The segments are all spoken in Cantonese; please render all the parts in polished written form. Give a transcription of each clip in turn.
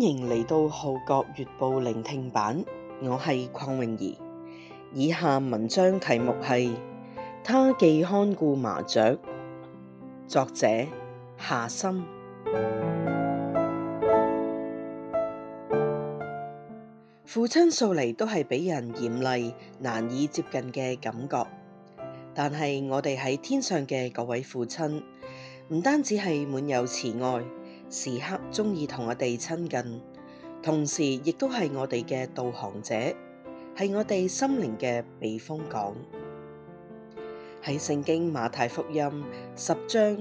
迎嚟到《號角月報》聆聽版，我係鄺詠儀。以下文章題目係《他既看顧麻雀》，作者夏森。父親素嚟都係俾人嚴厲、難以接近嘅感覺，但係我哋喺天上嘅嗰位父親，唔單止係滿有慈愛，時刻鍾意同我哋親近，同時亦都係我哋嘅導航者，係我哋心靈嘅避風港。喺聖經馬太福音10章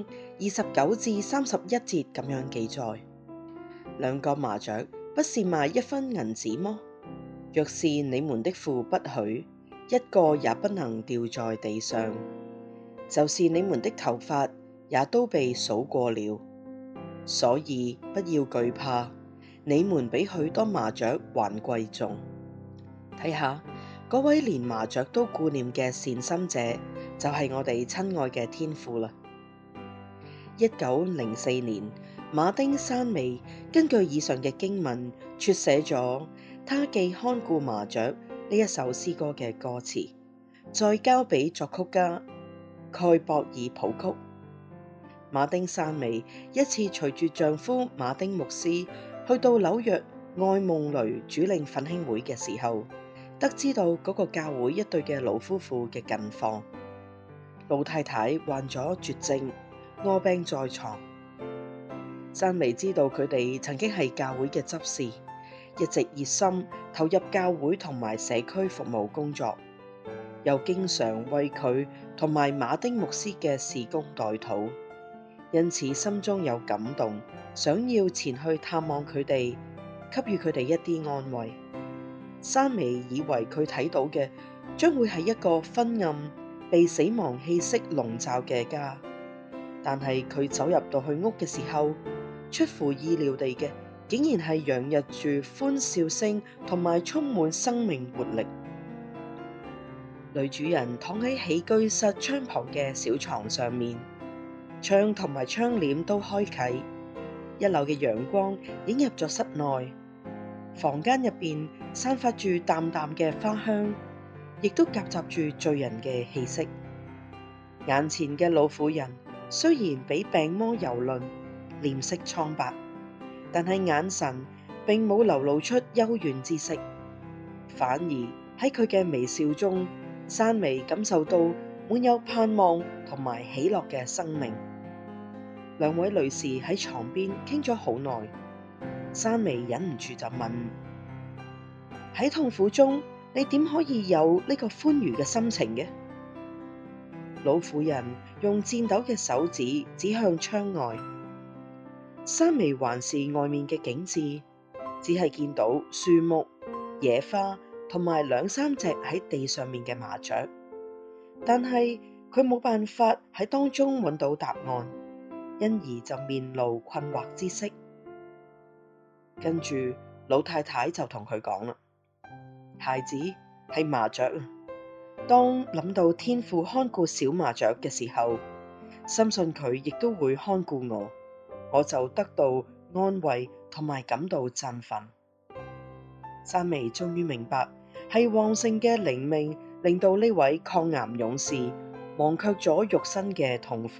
29至31節咁樣記載：兩個麻雀不是賣1分銀子麼？若是你們的父不許，一個也不能掉在地上。就是你們的頭髮也都被數過了，所以不要懼怕，你們比許多麻雀還貴重。睇下嗰位連麻雀都顧念嘅善心者，就係我哋親愛嘅天父啦。1904年，馬丁山美根據以上嘅經文撮寫咗《他既看顧麻雀》呢一首詩歌嘅歌詞，再交俾作曲家蓋博爾譜曲。馬丁山美一次隨住丈夫馬丁牧師去到紐約愛夢雷主領奮興會嘅時候，得知到嗰個教會一對嘅老夫婦嘅近況。老太太患咗絕症，臥病在床。山美知道佢哋曾經係教會嘅執事，一直熱心投入教會同埋社區服務工作，又經常為佢同埋馬丁牧師嘅事工代禱，因此心中有感動，想要前去探望佢哋，給予佢哋一啲安慰。山美以為佢睇到嘅將會係一個昏暗、被死亡氣息籠罩嘅家，但係佢走入到去屋嘅時候，出乎意料地嘅，竟然係洋溢住歡笑聲同埋充滿生命活力。女主人躺喺起居室窗旁嘅小床上面，窗同埋窗簾都開啟，一樓嘅陽光映入咗室內，房間入邊散發住淡淡嘅花香，亦都夾雜住醉人嘅氣息。眼前嘅老婦人雖然俾病魔蹂躪，臉色蒼白，但係眼神並冇流露出幽怨之色，反而喺佢嘅微笑中，山美感受到滿有盼望同埋喜樂嘅生命。兩位女士喺床邊傾咗好耐，山美忍唔住就問：喺痛苦中，你點可以有呢個歡愉嘅心情嘅？老婦人用顫抖嘅手指指向窗外，山美環視外面嘅景致，只係見到樹木、野花同埋2、3隻喺地上面嘅麻雀，但係佢冇辦法喺當中揾到答案，因而就面露困惑之色。跟住老太太就同佢講啦：孩子，係麻雀啊！當諗到天父看顧小麻雀嘅時候，深信佢亦都會看顧我就得到安慰同埋感到振奮。山美終於明白，係旺盛嘅靈命令到呢位抗癌勇士忘卻咗肉身嘅痛苦。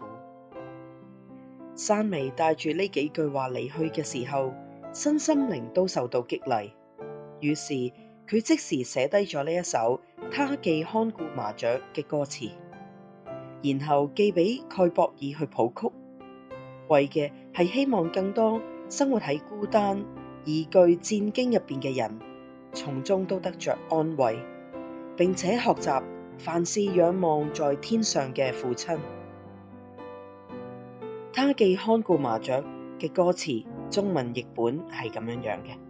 山美帶住呢幾句話離去嘅時候，身心靈都受到激勵，於是佢即時寫低咗呢一首他既看顧麻雀嘅歌詞，然後寄俾蓋博爾去譜曲，為嘅係希望更多生活喺孤單、疑懼、戰驚入邊嘅人，從中都得着安慰，並且學習凡事仰望在天上嘅父親。他既看顧麻雀嘅歌詞中文譯本係咁樣樣嘅：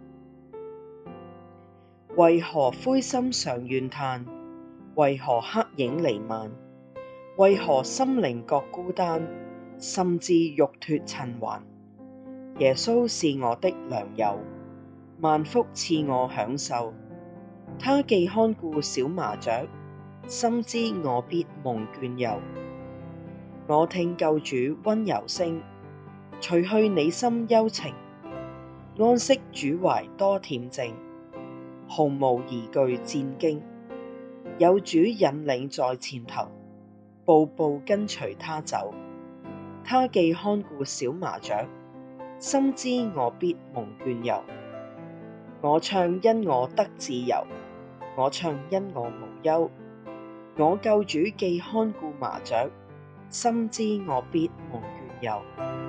為何灰心常怨嘆？為何黑影彌漫？為何心靈覺孤單，甚至欲脫塵寰？耶穌是我的良友，萬福賜我享受。他既看顧小麻雀，深知我必蒙眷佑。我聽救主溫柔聲，除去你心憂情。 安息主懷多恬靜，毫無疑懼戰兢。有主引領在前頭，步步跟隨他走。他既看顧小麻雀，深知我必蒙眷佑。我唱因我得自由，我唱因我無憂。我救主既看顧麻雀，深知我必蒙眷佑。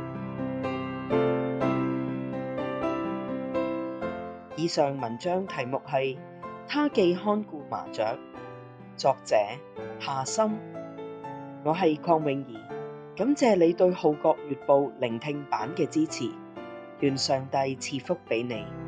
以上文章題目係他既看顧麻雀，作者夏森。我係鄺詠儀，感謝你對《號角月報》聆聽版嘅支持，願上帝賜福俾你。